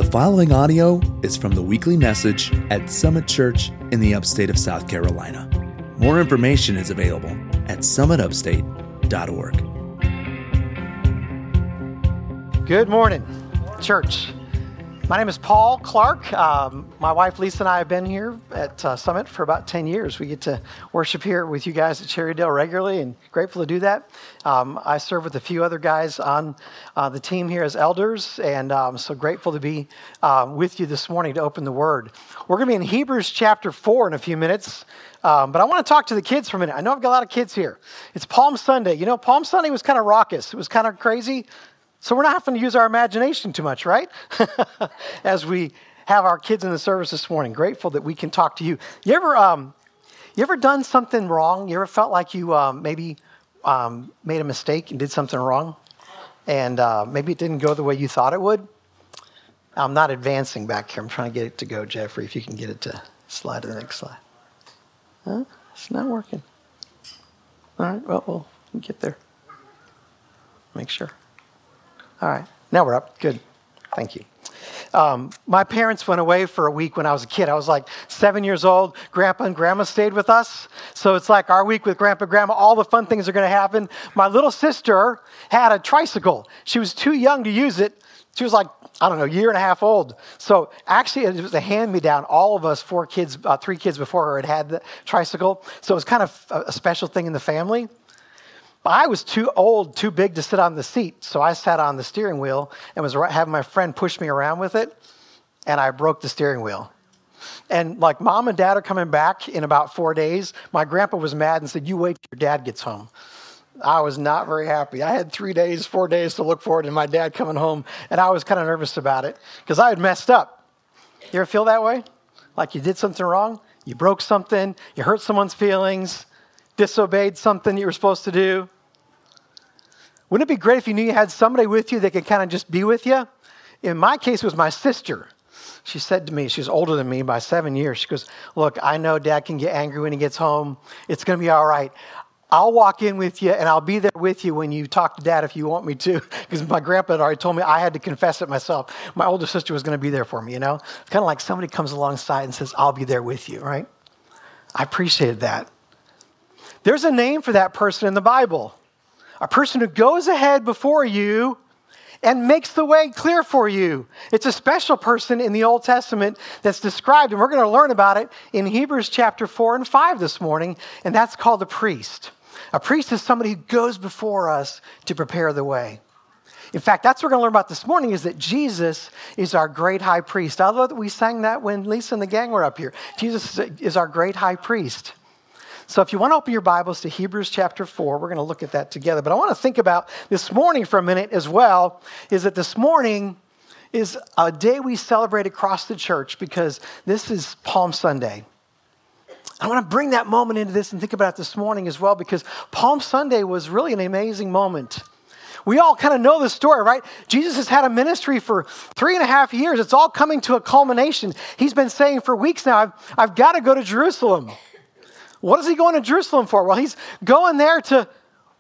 following audio is from the weekly message at Summit Church in the upstate of South Carolina. More information is available at summitupstate.org. Good morning, church. My name is Paul Clark. My wife Lisa and I have been here at Summit for about 10 years. We get to worship here with you guys at Cherrydale regularly and grateful to do that. I serve with a few other guys on the team here as elders, and I'm so grateful to be with you this morning to open the Word. We're going to be in Hebrews chapter 4 in a few minutes, but I want to talk to the kids for a minute. I know I've got a lot of kids here. It's Palm Sunday. You know, Palm Sunday was kind of raucous. It was kind of crazy. So we're not having to use our imagination too much, right? As we have our kids in the service this morning. Grateful that we can talk to you. You ever done something wrong? You ever felt like you maybe made a mistake and did something wrong? And maybe it didn't go the way you thought it would? I'm not advancing back here. I'm trying to get it to go, Jeffrey, if you can get it to slide to the next slide. Huh? It's not working. All right, well, we'll get there. Make sure. All right, now we're up. Good. Thank you. My parents went away for a week when I was a kid. I was like 7 years old. Grandpa and Grandma stayed with us. So it's like our week with Grandpa and Grandma. All the fun things are going to happen. My little sister had a tricycle. She was too young to use it. She was like, I don't know, a year and a half old. So actually, it was a hand-me-down. All of us, 3 kids before her had the tricycle. So it was kind of a special thing in the family. I was too old, too big to sit on the seat, so I sat on the steering wheel and was having my friend push me around with it, and I broke the steering wheel. And like Mom and Dad are coming back in about 4 days, my grandpa was mad and said, "You wait till your dad gets home." I was not very happy. I had 3 days, 4 days to look forward to my dad coming home, and I was kind of nervous about it because I had messed up. You ever feel that way? Like you did something wrong? You broke something, you hurt someone's feelings, disobeyed something you were supposed to do. Wouldn't it be great if you knew you had somebody with you that could kind of just be with you? In my case, it was my sister. She said to me, she's older than me by 7 years. She goes, "Look, I know Dad can get angry when he gets home. It's going to be all right. I'll walk in with you, and I'll be there with you when you talk to Dad if you want me to." Because my grandpa had already told me I had to confess it myself. My older sister was going to be there for me, you know? It's kind of like somebody comes alongside and says, "I'll be there with you," right? I appreciated that. There's a name for that person in the Bible. A person who goes ahead before you and makes the way clear for you. It's a special person in the Old Testament that's described, and we're going to learn about it in Hebrews chapter 4 and 5 this morning, and that's called a priest. A priest is somebody who goes before us to prepare the way. In fact, that's what we're going to learn about this morning, is that Jesus is our great high priest. I love that we sang that when Lisa and the gang were up here. Jesus is our great high priest. So if you want to open your Bibles to Hebrews chapter 4, we're going to look at that together. But I want to think about this morning for a minute as well, is that this morning is a day we celebrate across the church because this is Palm Sunday. I want to bring that moment into this and think about it this morning as well, because Palm Sunday was really an amazing moment. We all kind of know the story, right? Jesus has had a ministry for 3.5 years. It's all coming to a culmination. He's been saying for weeks now, I've got to go to Jerusalem. What is he going to Jerusalem for? Well, he's going there to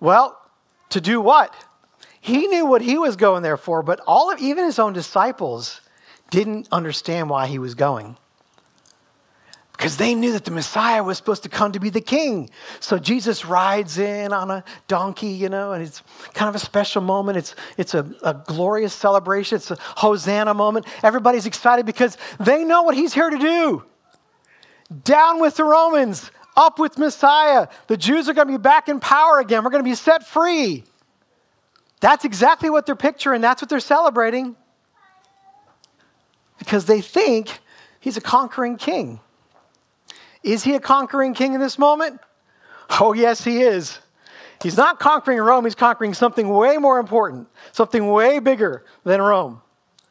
do what? He knew what he was going there for, but even his own disciples didn't understand why he was going. Because they knew that the Messiah was supposed to come to be the king. So Jesus rides in on a donkey, you know, and it's kind of a special moment. It's a glorious celebration. It's a Hosanna moment. Everybody's excited because they know what he's here to do. Down with the Romans. Up with Messiah. The Jews are going to be back in power again. We're going to be set free. That's exactly what they're picturing. That's what they're celebrating. Because they think he's a conquering king. Is he a conquering king in this moment? Oh, yes, he is. He's not conquering Rome. He's conquering something way more important, something way bigger than Rome.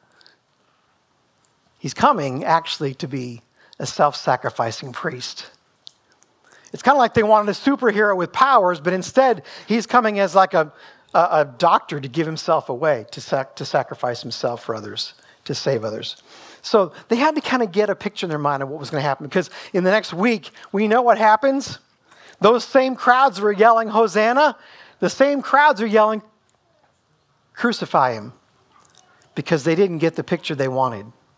He's coming actually to be a self-sacrificing priest. It's kind of like they wanted a superhero with powers, but instead he's coming as like a doctor to give himself away, to sacrifice himself for others, to save others. So they had to kind of get a picture in their mind of what was going to happen, because in the next week, we know what happens. Those same crowds were yelling, "Hosanna." The same crowds are yelling, "Crucify him," because they didn't get the picture they wanted.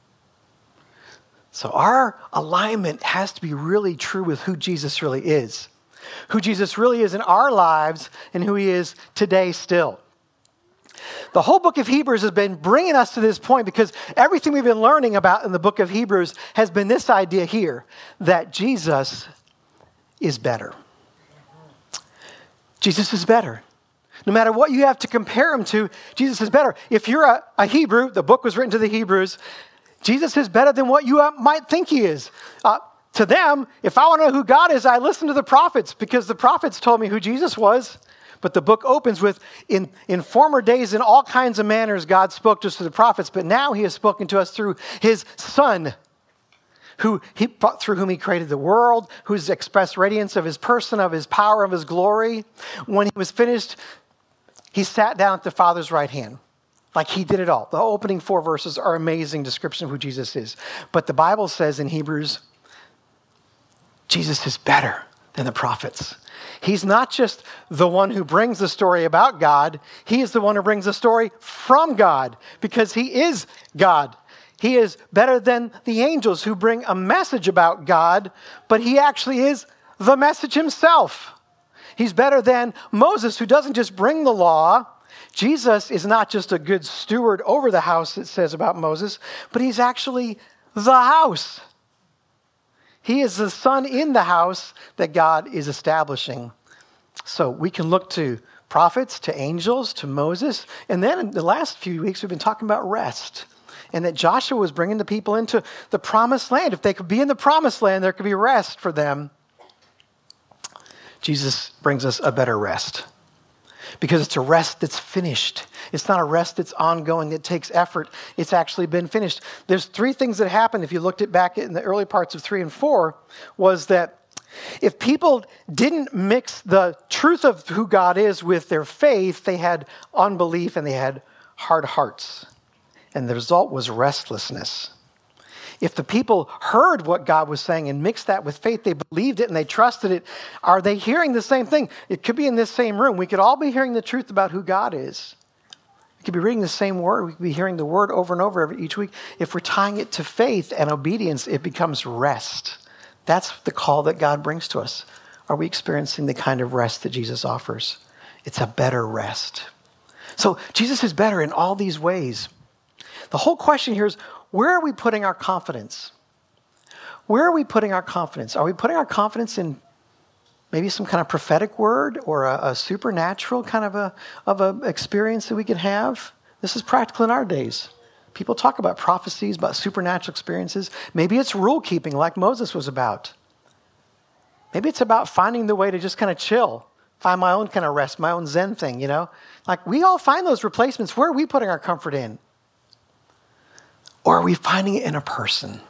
So our alignment has to be really true with who Jesus really is. Who Jesus really is in our lives and who he is today still. The whole book of Hebrews has been bringing us to this point because everything we've been learning about in the book of Hebrews has been this idea here, that Jesus is better. Jesus is better. No matter what you have to compare him to, Jesus is better. If you're a Hebrew, the book was written to the Hebrews, Jesus is better than what you might think he is. To them, if I want to know who God is, I listen to the prophets because the prophets told me who Jesus was. But the book opens with, in former days, in all kinds of manners, God spoke to us through the prophets, but now he has spoken to us through his Son, through whom he created the world, whose expressed radiance of his person, of his power, of his glory. When he was finished, he sat down at the Father's right hand. Like he did it all. The opening 4 verses are amazing description of who Jesus is. But the Bible says in Hebrews, Jesus is better than the prophets. He's not just the one who brings the story about God. He is the one who brings the story from God because he is God. He is better than the angels who bring a message about God, but he actually is the message himself. He's better than Moses, who doesn't just bring the law. Jesus is not just a good steward over the house, it says about Moses, but he's actually the house. He is the son in the house that God is establishing. So we can look to prophets, to angels, to Moses. And then in the last few weeks, we've been talking about rest. And that Joshua was bringing the people into the promised land. If they could be in the promised land, there could be rest for them. Jesus brings us a better rest. Because it's a rest that's finished. It's not a rest that's ongoing, that takes effort. It's actually been finished. There's 3 things that happened, if you looked at back in the early parts of 3 and 4, was that if people didn't mix the truth of who God is with their faith, they had unbelief and they had hard hearts. And the result was restlessness. If the people heard what God was saying and mixed that with faith, they believed it and they trusted it, are they hearing the same thing? It could be in this same room. We could all be hearing the truth about who God is. We could be reading the same word. We could be hearing the word over and over each week. If we're tying it to faith and obedience, it becomes rest. That's the call that God brings to us. Are we experiencing the kind of rest that Jesus offers? It's a better rest. So Jesus is better in all these ways. The whole question here is, where are we putting our confidence? Where are we putting our confidence? Are we putting our confidence in maybe some kind of prophetic word or a supernatural kind of a experience that we can have? This is practical in our days. People talk about prophecies, about supernatural experiences. Maybe it's rule keeping like Moses was about. Maybe it's about finding the way to just kind of chill, find my own kind of rest, my own Zen thing, you know? Like we all find those replacements. Where are we putting our comfort in? Or are we finding it in a person?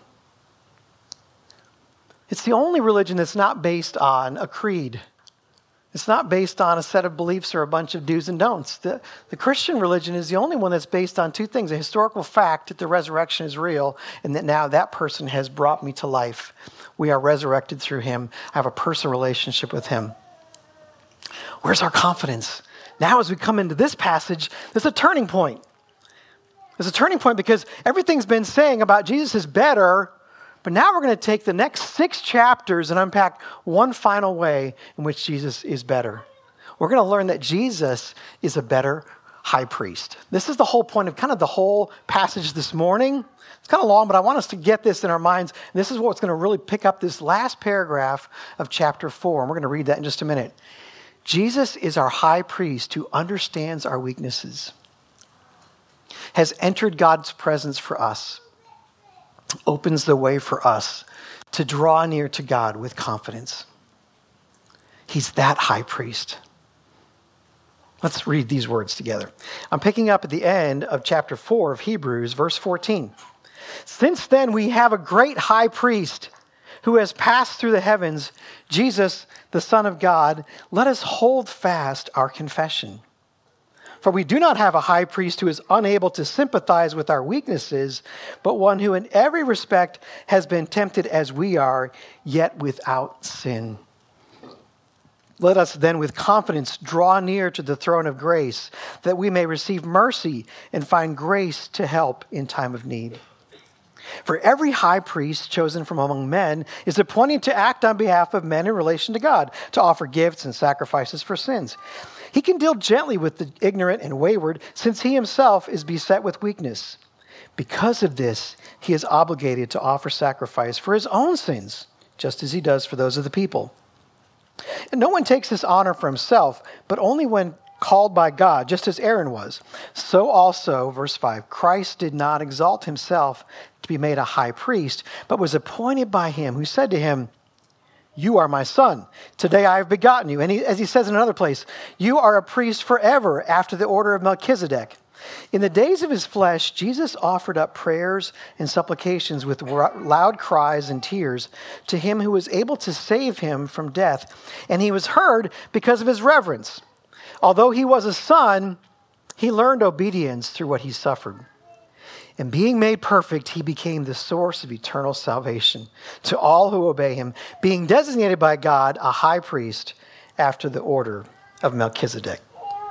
It's the only religion that's not based on a creed. It's not based on a set of beliefs or a bunch of do's and don'ts. The Christian religion is the only one that's based on 2 things: a historical fact that the resurrection is real and that now that person has brought me to life. We are resurrected through him. I have a personal relationship with him. Where's our confidence? Now as we come into this passage, there's a turning point. There's a turning point because everything's been saying about Jesus is better, but now we're going to take the next 6 chapters and unpack one final way in which Jesus is better. We're going to learn that Jesus is a better high priest. This is the whole point of kind of the whole passage this morning. It's kind of long, but I want us to get this in our minds. And this is what's going to really pick up this last paragraph of chapter 4. And we're going to read that in just a minute. Jesus is our high priest who understands our weaknesses, has entered God's presence for us, opens the way for us to draw near to God with confidence. He's that high priest. Let's read these words together. I'm picking up at the end of chapter 4 of Hebrews, verse 14. Since then we have a great high priest who has passed through the heavens, Jesus, the Son of God. Let us hold fast our confession. For we do not have a high priest who is unable to sympathize with our weaknesses, but one who in every respect has been tempted as we are, yet without sin. Let us then with confidence draw near to the throne of grace, that we may receive mercy and find grace to help in time of need. For every high priest chosen from among men is appointed to act on behalf of men in relation to God, to offer gifts and sacrifices for sins. He can deal gently with the ignorant and wayward, since he himself is beset with weakness. Because of this, he is obligated to offer sacrifice for his own sins, just as he does for those of the people. And no one takes this honor for himself, but only when called by God, just as Aaron was. So also, verse 5, Christ did not exalt himself to be made a high priest, but was appointed by him who said to him, "You are my son. Today I have begotten you." And as he says in another place, "You are a priest forever after the order of Melchizedek." In the days of his flesh, Jesus offered up prayers and supplications with loud cries and tears to him who was able to save him from death. And he was heard because of his reverence. Although he was a son, he learned obedience through what he suffered. And being made perfect, he became the source of eternal salvation to all who obey him, being designated by God a high priest after the order of Melchizedek.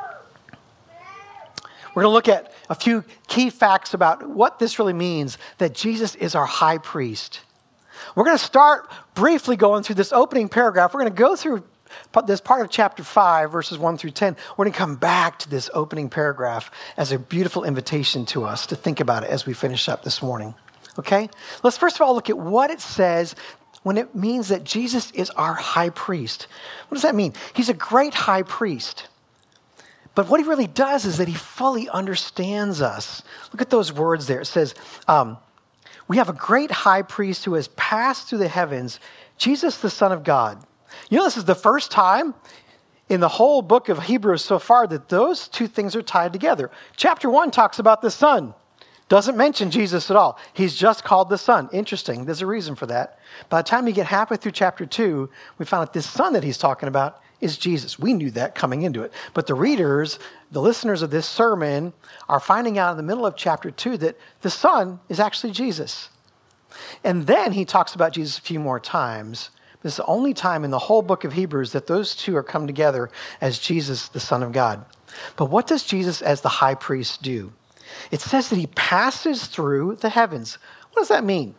We're going to look at a few key facts about what this really means, that Jesus is our high priest. We're going to start briefly going through this opening paragraph. We're going to go through this part of chapter 5, verses 1 through 10. We're going to come back to this opening paragraph as a beautiful invitation to us to think about it as we finish up this morning. Okay? Let's first of all look at what it says when it means that Jesus is our high priest. What does that mean? He's a great high priest. But what he really does is that he fully understands us. Look at those words there. It says, we have a great high priest who has passed through the heavens, Jesus, the Son of God. You know, this is the first time in the whole book of Hebrews so far that those two things are tied together. Chapter 1 talks about the Son. Doesn't mention Jesus at all. He's just called the Son. Interesting. There's a reason for that. By the time you get halfway through chapter 2, we found out this Son that he's talking about is Jesus. We knew that coming into it. But the readers, the listeners of this sermon, are finding out in the middle of chapter 2 that the Son is actually Jesus. And then he talks about Jesus a few more times. This is the only time in the whole book of Hebrews that those two are come together as Jesus, the Son of God. But what does Jesus as the high priest do? It says that he passes through the heavens. What does that mean?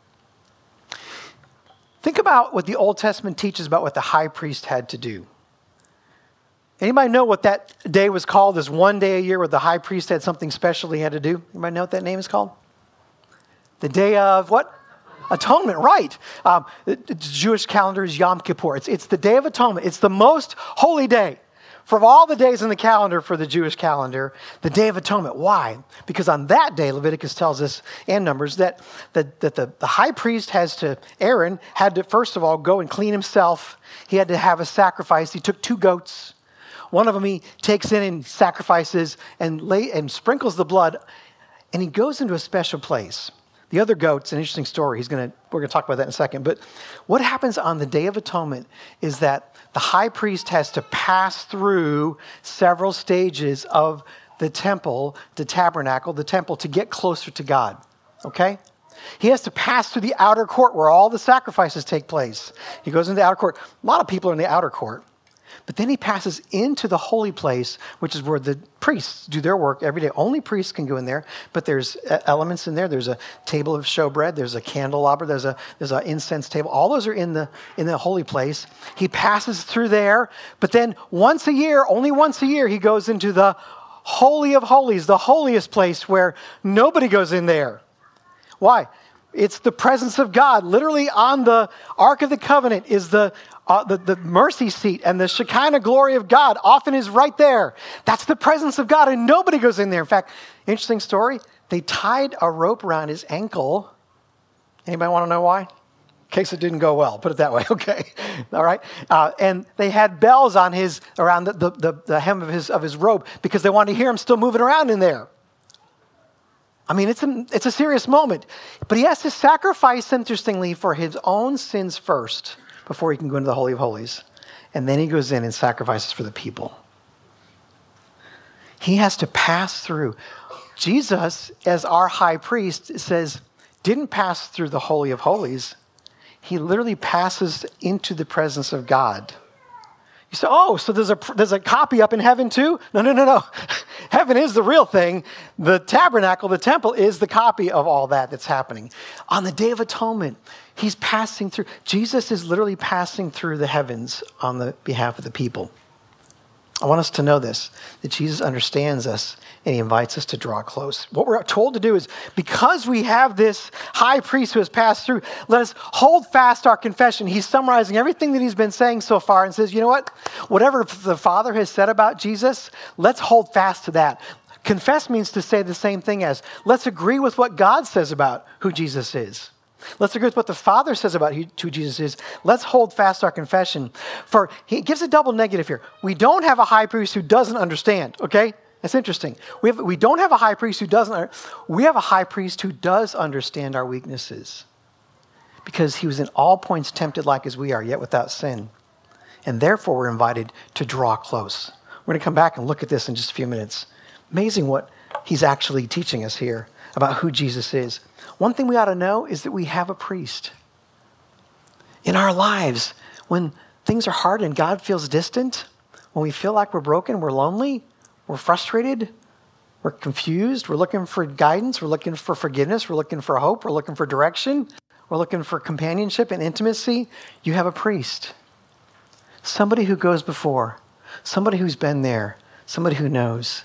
Think about what the Old Testament teaches about what the high priest had to do. Anybody know what that day was called? This one day a year where the high priest had something special he had to do? Anybody know what that name is called? The day of what? Atonement, right. The Jewish calendar is Yom Kippur. It's the Day of Atonement. It's the most holy day. From all the days in the calendar for the Jewish calendar, the Day of Atonement. Why? Because on that day, Leviticus tells us, and Numbers, that the high priest Aaron had to, first of all, go and clean himself. He had to have a sacrifice. He took 2 goats. One of them he takes in and sacrifices and sprinkles the blood, and he goes into a special place. The other goat's an interesting story. We're going to talk about that in a second. But what happens on the Day of Atonement is that the high priest has to pass through several stages of the temple, the tabernacle, the temple, to get closer to God. Okay? He has to pass through the outer court where all the sacrifices take place. He goes into the outer court. A lot of people are in the outer court. But then he passes into the holy place, which is where the priests do their work every day. Only priests can go in there, but there's elements in there. There's a table of showbread. There's a candelabra. There's an incense table. All those are in the holy place. He passes through there, but then only once a year, he goes into the Holy of Holies, the holiest place where nobody goes in there. Why? It's the presence of God. Literally on the Ark of the Covenant is the mercy seat, and the Shekinah glory of God often is right there. That's the presence of God, and nobody goes in there. In fact, interesting story, they tied a rope around his ankle. Anybody want to know why? In case it didn't go well, put it that way, okay. All right. And they had bells on around the hem of his robe because they wanted to hear him still moving around in there. I mean, it's a serious moment. But he has to sacrifice, interestingly, for his own sins first before he can go into the Holy of Holies. And then he goes in and sacrifices for the people. He has to pass through. Jesus, as our high priest, says, didn't pass through the Holy of Holies. He literally passes into the presence of God. You say, so there's a copy up in heaven too? No. Heaven is the real thing. The tabernacle, the temple, is the copy of all that that's happening. On the Day of Atonement, he's passing through. Jesus is literally passing through the heavens on the behalf of the people. I want us to know this, that Jesus understands us and he invites us to draw close. What we're told to do is, because we have this high priest who has passed through, let us hold fast our confession. He's summarizing everything that he's been saying so far and says, you know what? Whatever the Father has said about Jesus, let's hold fast to that. Confess means to say the same thing as, let's agree with what God says about who Jesus is. Let's agree with what the Father says about who Jesus is. Let's hold fast our confession. For he gives a double negative here. We don't have a high priest who doesn't understand, okay? That's interesting. We don't have a high priest who doesn't. We have a high priest who does understand our weaknesses, because he was in all points tempted like as we are, yet without sin. And therefore we're invited to draw close. We're going to come back and look at this in just a few minutes. Amazing what he's actually teaching us here about who Jesus is. One thing we ought to know is that we have a priest. In our lives, when things are hard and God feels distant, when we feel like we're broken, we're lonely, we're frustrated, we're confused, we're looking for guidance, we're looking for forgiveness, we're looking for hope, we're looking for direction, we're looking for companionship and intimacy, you have a priest. Somebody who goes before, somebody who's been there, somebody who knows.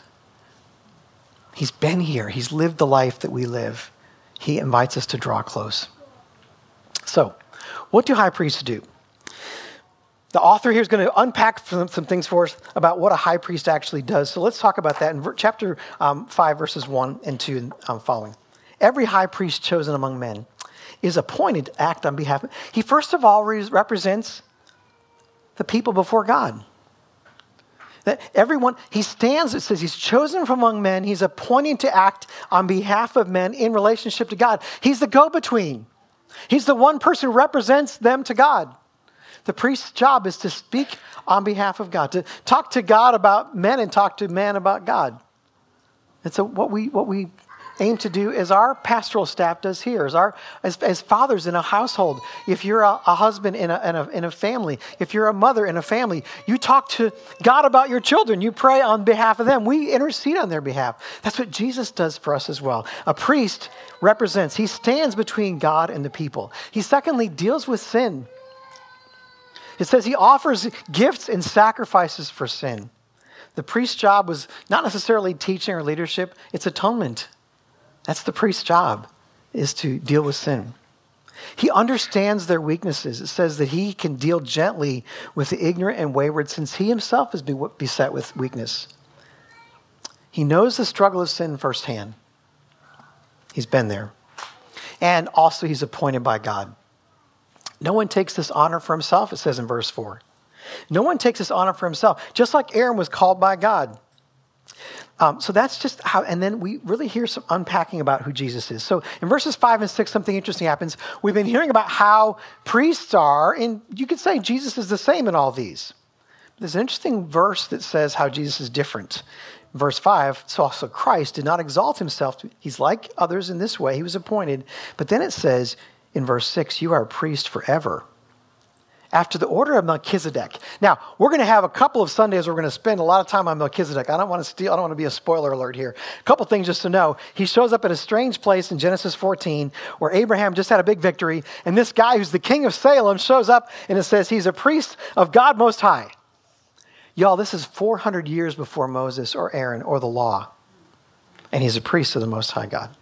He's been here. He's lived the life that we live. He invites us to draw close. So, what do high priests do? The author here is going to unpack some things for us about what a high priest actually does. So let's talk about that in chapter 5, verses 1 and 2 and following. Every high priest chosen among men is appointed to act on behalf of... He first of all represents the people before God. That everyone, he stands, it says he's chosen from among men. He's appointed to act on behalf of men in relationship to God. He's the go-between. He's the one person who represents them to God. The priest's job is to speak on behalf of God, to talk to God about men and talk to man about God. It's what we aim to do as our pastoral staff does here, as fathers in a household. If you're a husband in a family, if you're a mother in a family, you talk to God about your children. You pray on behalf of them. We intercede on their behalf. That's what Jesus does for us as well. A priest represents, he stands between God and the people. He secondly deals with sin. It says he offers gifts and sacrifices for sin. The priest's job was not necessarily teaching or leadership, it's atonement. That's the priest's job, is to deal with sin. He understands their weaknesses. It says that he can deal gently with the ignorant and wayward, since he himself is beset with weakness. He knows the struggle of sin firsthand. He's been there. And also he's appointed by God. No one takes this honor for himself, it says in verse 4. No one takes this honor for himself, just like Aaron was called by God. So that's just how, and then we really hear some unpacking about who Jesus is. So in verses 5 and 6, something interesting happens. We've been hearing about how priests are, and you could say Jesus is the same in all these. There's an interesting verse that says how Jesus is different. Verse 5, so also Christ did not exalt himself. He's like others in this way. He was appointed. But then it says in verse 6, you are a priest forever, after the order of Melchizedek. Now, we're going to have a couple of Sundays where we're going to spend a lot of time on Melchizedek. I don't want to be a spoiler alert here. A couple things just to know. He shows up at a strange place in Genesis 14 where Abraham just had a big victory, and this guy who's the king of Salem shows up, and it says he's a priest of God Most High. Y'all, this is 400 years before Moses or Aaron or the law, and he's a priest of the Most High God.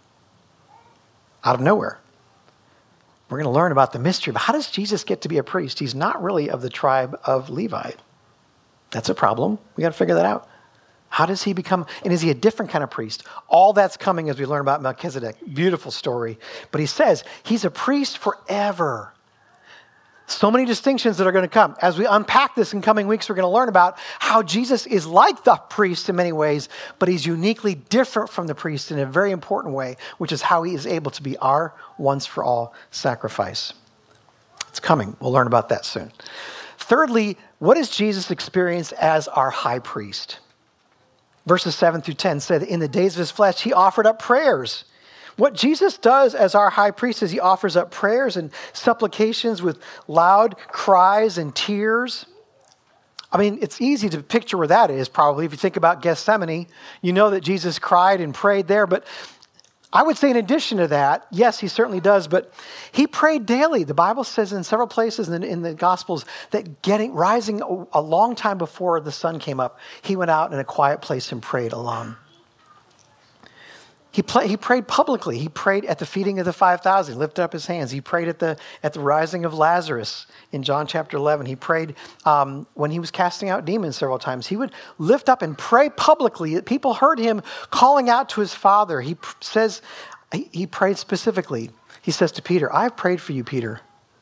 Out of nowhere. We're going to learn about the mystery. But how does Jesus get to be a priest? He's not really of the tribe of Levi. That's a problem. We got to figure that out. How does he become, and is he a different kind of priest? All that's coming as we learn about Melchizedek. Beautiful story. But he says he's a priest forever. So many distinctions that are going to come. As we unpack this in coming weeks, we're going to learn about how Jesus is like the priest in many ways, but he's uniquely different from the priest in a very important way, which is how he is able to be our once-for-all sacrifice. It's coming. We'll learn about that soon. Thirdly, what is Jesus' experience as our high priest? Verses 7 through 10 say that in the days of his flesh, he offered up prayers. What Jesus does as our high priest is he offers up prayers and supplications with loud cries and tears I mean, it's easy to picture where that is probably. If you think about Gethsemane, you know that Jesus cried and prayed there. But I would say in addition to that, yes, he certainly does, but he prayed daily. The Bible says in several places in the Gospels that rising a long time before the sun came up, he went out in a quiet place and prayed alone. He prayed publicly. He prayed at the feeding of the 5,000, lifted up his hands. He prayed at the rising of Lazarus in John chapter 11. He prayed when he was casting out demons several times. He would lift up and pray publicly. People heard him calling out to his Father. He says, he prayed specifically. He says to Peter, "I've prayed for you, Peter."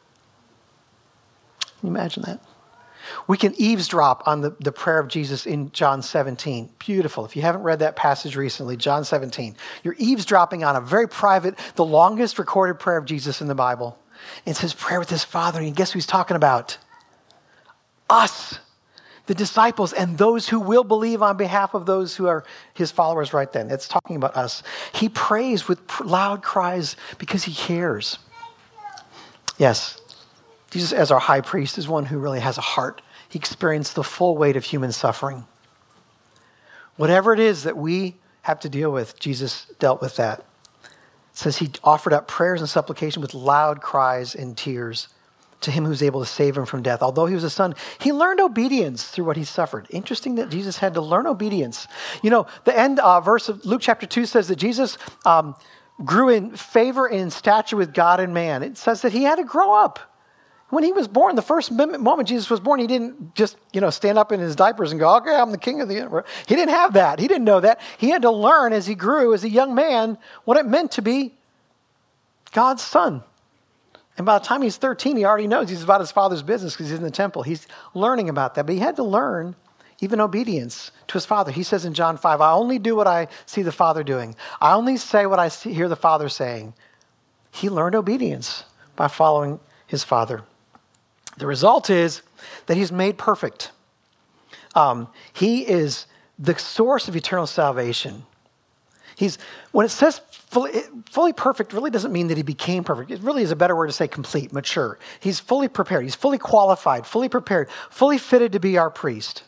Can you imagine that? We can eavesdrop on the prayer of Jesus in John 17. Beautiful. If you haven't read that passage recently, John 17, you're eavesdropping on a very private, the longest recorded prayer of Jesus in the Bible. It's his prayer with his Father. And guess who he's talking about? Us, the disciples, and those who will believe on behalf of those who are his followers right then. It's talking about us. He prays with loud cries because he cares. Yes. Jesus, as our high priest, is one who really has a heart. He experienced the full weight of human suffering. Whatever it is that we have to deal with, Jesus dealt with that. It says he offered up prayers and supplication with loud cries and tears to him who's able to save him from death. Although he was a son, he learned obedience through what he suffered. Interesting that Jesus had to learn obedience. You know, the end verse of Luke chapter 2 says that Jesus grew in favor and in stature with God and man. It says that he had to grow up. When he was born, the first moment Jesus was born, he didn't just, stand up in his diapers and go, "Okay, I'm the king of the universe." He didn't have that. He didn't know that. He had to learn as he grew as a young man what it meant to be God's son. And by the time he's 13, he already knows he's about his father's business because he's in the temple. He's learning about that. But he had to learn even obedience to his Father. He says in John 5, "I only do what I see the Father doing. I only say what I hear the Father saying." He learned obedience by following his Father. The result is that he's made perfect. He is the source of eternal salvation. When it says fully perfect, really doesn't mean that he became perfect. It really is a better word to say complete, mature. He's fully prepared. He's fully qualified, fully prepared, fully fitted to be our priest.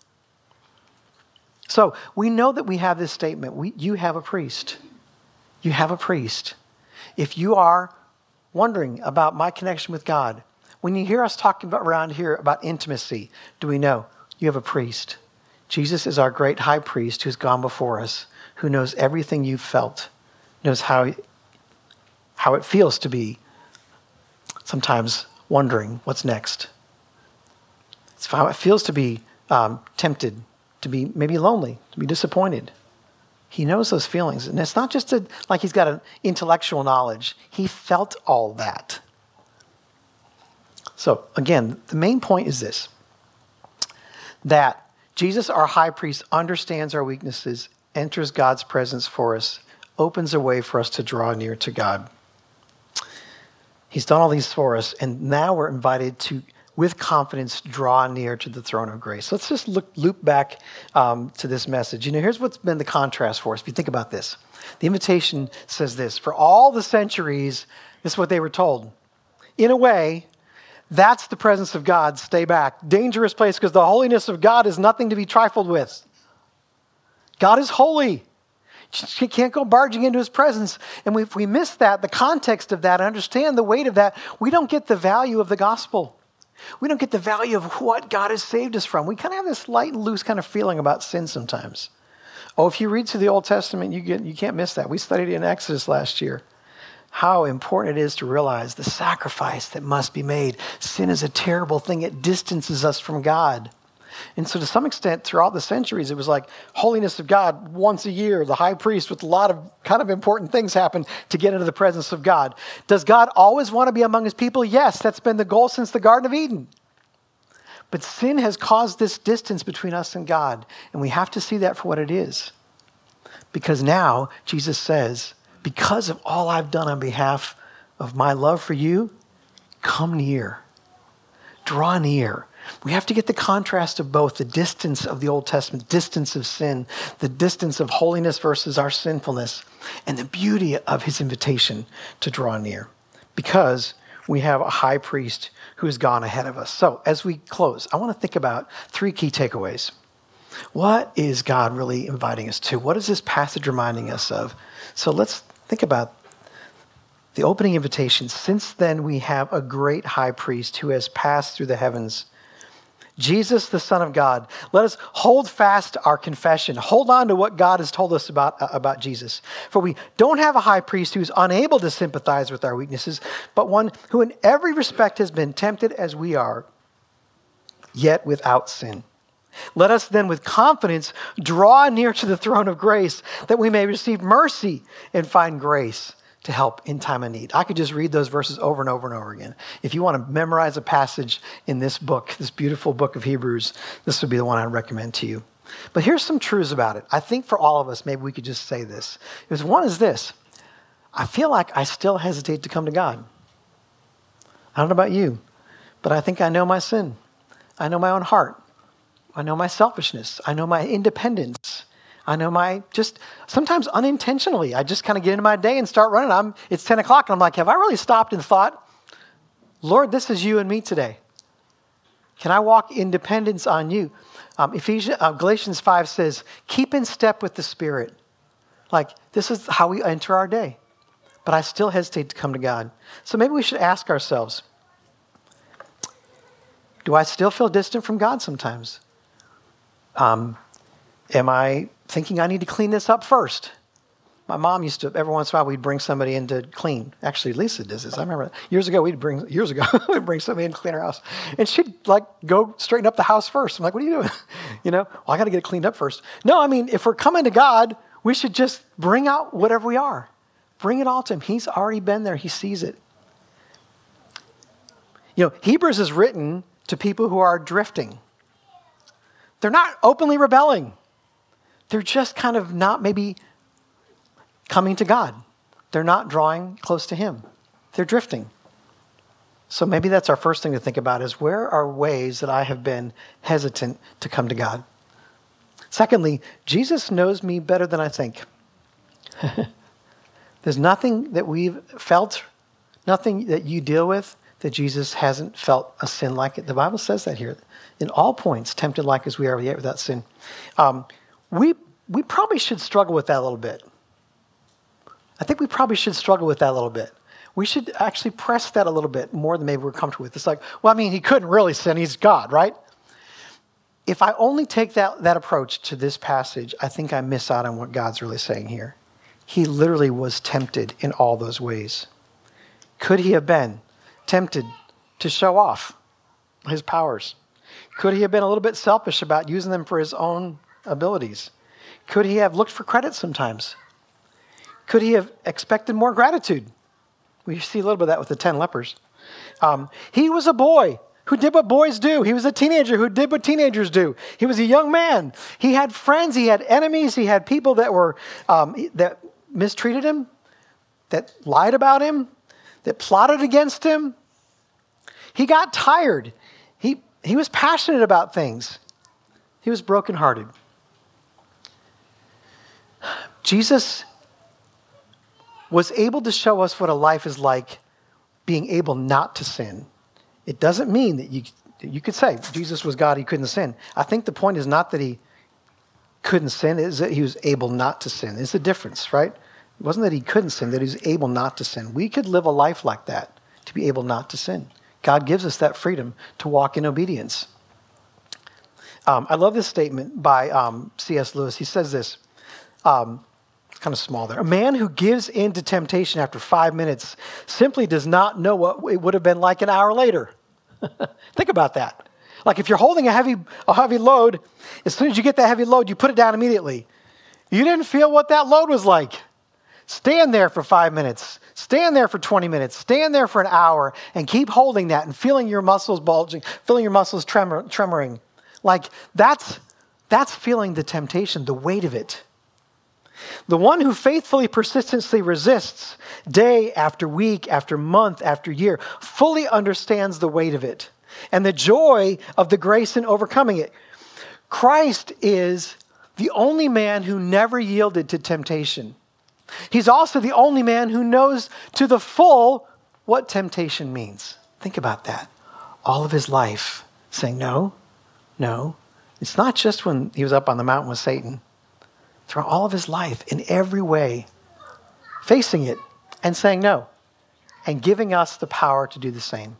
So we know that we have this statement. You have a priest. You have a priest. If you are wondering about my connection with God, when you hear us talking about around here about intimacy, do we know you have a priest? Jesus is our great high priest who's gone before us, who knows everything you've felt, knows how it feels to be sometimes wondering what's next. It's how it feels to be tempted, to be maybe lonely, to be disappointed. He knows those feelings. And it's not just like he's got an intellectual knowledge. He felt all that. So again, the main point is this, that Jesus, our high priest, understands our weaknesses, enters God's presence for us, opens a way for us to draw near to God. He's done all these for us, and now we're invited to, with confidence, draw near to the throne of grace. Let's just loop back to this message. Here's what's been the contrast for us. If you think about this, the invitation says this: for all the centuries, this is what they were told. In a way, that's the presence of God. Stay back. Dangerous place, because the holiness of God is nothing to be trifled with. God is holy. You can't go barging into his presence. And if we miss that, the context of that, understand the weight of that, we don't get the value of the gospel. We don't get the value of what God has saved us from. We kind of have this light and loose kind of feeling about sin sometimes. Oh, if you read through the Old Testament, you can't miss that. We studied it in Exodus last year. How important it is to realize the sacrifice that must be made. Sin is a terrible thing. It distances us from God. And so to some extent, throughout the centuries, it was like holiness of God once a year. The high priest with a lot of kind of important things happen to get into the presence of God. Does God always want to be among his people? Yes, that's been the goal since the Garden of Eden. But sin has caused this distance between us and God. And we have to see that for what it is. Because now, Jesus says, because of all I've done on behalf of my love for you, come near. Draw near. We have to get the contrast of both, the distance of the Old Testament, distance of sin, the distance of holiness versus our sinfulness, and the beauty of his invitation to draw near. Because we have a high priest who's gone ahead of us. So as we close, I want to think about 3 key takeaways. What is God really inviting us to? What is this passage reminding us of? So let's think about the opening invitation. Since then, we have a great high priest who has passed through the heavens, Jesus, the Son of God. Let us hold fast our confession. Hold on to what God has told us about Jesus. For we don't have a high priest who's unable to sympathize with our weaknesses, but one who in every respect has been tempted as we are, yet without sin. Let us then with confidence draw near to the throne of grace that we may receive mercy and find grace to help in time of need. I could just read those verses over and over and over again. If you want to memorize a passage in this book, this beautiful book of Hebrews, this would be the one I'd recommend to you. But here's some truths about it. I think for all of us, maybe we could just say this. One is this: I feel like I still hesitate to come to God. I don't know about you, but I think I know my sin. I know my own heart. I know my selfishness. I know my independence. I know sometimes unintentionally, I just kind of get into my day and start running. It's 10 o'clock and I'm like, have I really stopped and thought, Lord, this is you and me today. Can I walk in dependence on you? Galatians 5 says, keep in step with the Spirit. Like, this is how we enter our day. But I still hesitate to come to God. So maybe we should ask ourselves, do I still feel distant from God sometimes? Am I thinking I need to clean this up first? My mom used to, every once in a while, we'd bring somebody in to clean. Actually, Lisa does this. I remember that. Years ago, we'd bring somebody in to clean our house. And she'd go straighten up the house first. I'm like, what are you doing? Well, I got to get it cleaned up first. No, if we're coming to God, we should just bring out whatever we are. Bring it all to him. He's already been there. He sees it. Hebrews is written to people who are drifting. They're not openly rebelling. They're just kind of not maybe coming to God. They're not drawing close to him. They're drifting. So maybe that's our first thing to think about is, where are ways that I have been hesitant to come to God? Secondly, Jesus knows me better than I think. There's nothing that we've felt, nothing that you deal with, that Jesus hasn't felt a sin like it. The Bible says that here. In all points, tempted like as we are, yet without sin. We probably should struggle with that a little bit. I think we probably should struggle with that a little bit. We should actually press that a little bit more than maybe we're comfortable with. It's like, he couldn't really sin. He's God, right? If I only take that approach to this passage, I think I miss out on what God's really saying here. He literally was tempted in all those ways. Could he have been tempted to show off his powers? Could he have been a little bit selfish about using them for his own abilities? Could he have looked for credit sometimes? Could he have expected more gratitude? We see a little bit of that with the 10 lepers. He was a boy who did what boys do. He was a teenager who did what teenagers do. He was a young man. He had friends. He had enemies. He had people that were that mistreated him, that lied about him, that plotted against him. He got tired. He was passionate about things. He was brokenhearted. Jesus was able to show us what a life is like being able not to sin. It doesn't mean that you could say Jesus was God, he couldn't sin. I think the point is not that he couldn't sin, it's that he was able not to sin. It's the difference, right? It wasn't that he couldn't sin, that he was able not to sin. We could live a life like that, to be able not to sin. God gives us that freedom to walk in obedience. I love this statement by C.S. Lewis. He says this. It's kind of small there. A man who gives in to temptation after 5 minutes simply does not know what it would have been like an hour later. Think about that. Like if you're holding a heavy load, as soon as you get that heavy load, you put it down immediately. You didn't feel what that load was like. Stand there for 5 minutes. Stand there for 20 minutes. Stand there for an hour and keep holding that and feeling your muscles bulging, feeling your muscles tremoring. Like that's feeling the temptation, the weight of it. The one who faithfully, persistently resists day after week, after month, after year, fully understands the weight of it and the joy of the grace in overcoming it. Christ is the only man who never yielded to temptation. He's also the only man who knows to the full what temptation means. Think about that. All of his life saying, no. It's not just when he was up on the mountain with Satan. Throughout all of his life, in every way, facing it and saying no, and giving us the power to do the same.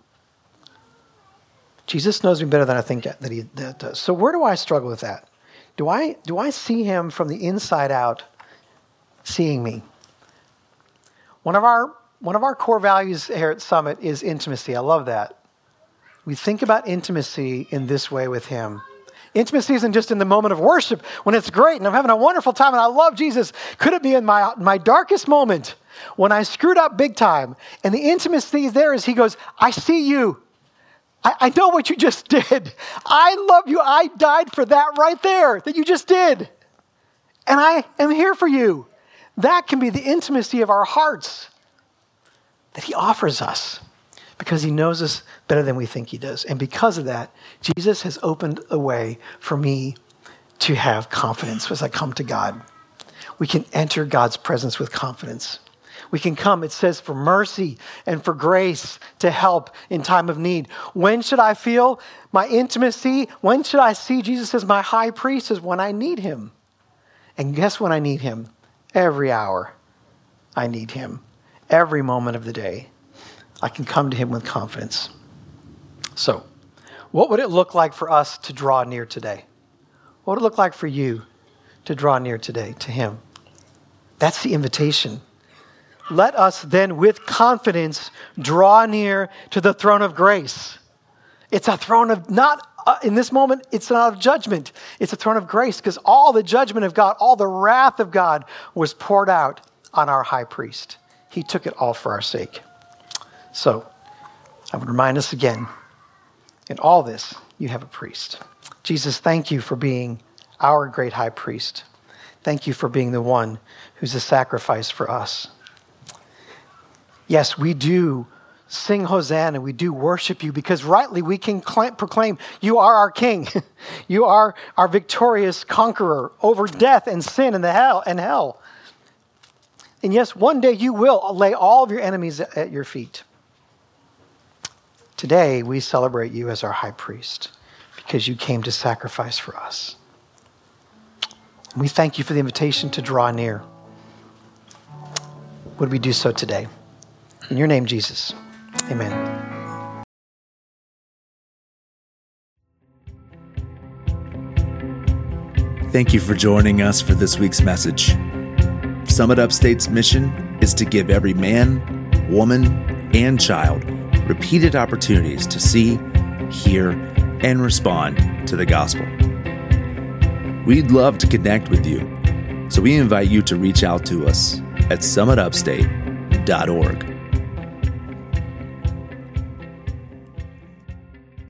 Jesus knows me better than I think that he does. So where do I struggle with that? Do I see him from the inside out, seeing me? One of our core values here at Summit is intimacy. I love that. We think about intimacy in this way with him. Intimacy isn't just in the moment of worship when it's great and I'm having a wonderful time and I love Jesus. Could it be in my darkest moment when I screwed up big time? And the intimacy there is he goes, I see you. I know what you just did. I love you. I died for that right there that you just did. And I am here for you. That can be the intimacy of our hearts that he offers us because he knows us better than we think he does. And because of that, Jesus has opened a way for me to have confidence as I come to God. We can enter God's presence with confidence. We can come, it says, for mercy and for grace to help in time of need. When should I feel my intimacy? When should I see Jesus as my high priest? Is when I need him. And guess when I need him? Every hour I need him. Every moment of the day. I can come to him with confidence. So, what would it look like for us to draw near today? What would it look like for you to draw near today to him? That's the invitation. Let us then with confidence draw near to the throne of grace. It's a throne of in this moment, it's not of judgment. It's a throne of grace because all the judgment of God, all the wrath of God was poured out on our high priest. He took it all for our sake. So, I would remind us again, in all this, you have a priest. Jesus, thank you for being our great high priest. Thank you for being the one who's a sacrifice for us. Yes, we do sing Hosanna. We do worship you because rightly we can proclaim you are our King. You are our victorious conqueror over death and sin and hell. And yes, one day you will lay all of your enemies at your feet. Today, we celebrate you as our high priest because you came to sacrifice for us. And we thank you for the invitation to draw near. Would we do so today? In your name, Jesus. Amen. Thank you for joining us for this week's message. Summit Upstate's mission is to give every man, woman, and child repeated opportunities to see, hear, and respond to the gospel. We'd love to connect with you, so we invite you to reach out to us at summitupstate.org.